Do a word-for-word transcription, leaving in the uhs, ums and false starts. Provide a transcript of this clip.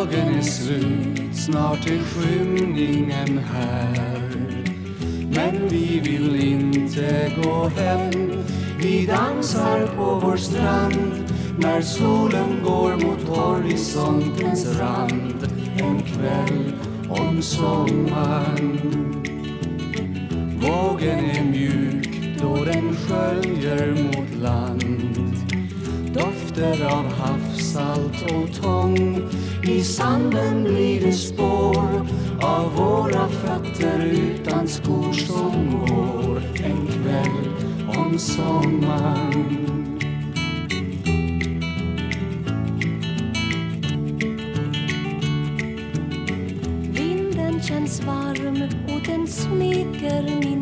Dagen är slut, snart är skymningen här. Men vi vill inte gå hem. Vi dansar på vår strand när solen går mot horisontens rand. En kväll om sommaren. Vågen är mjuk då den sköljer mot land. Dofter av havssalt och tång. I sanden blir det spår av våra fötter utan skor som går. En kväll om sommaren. Vinden känns varm och den smeker min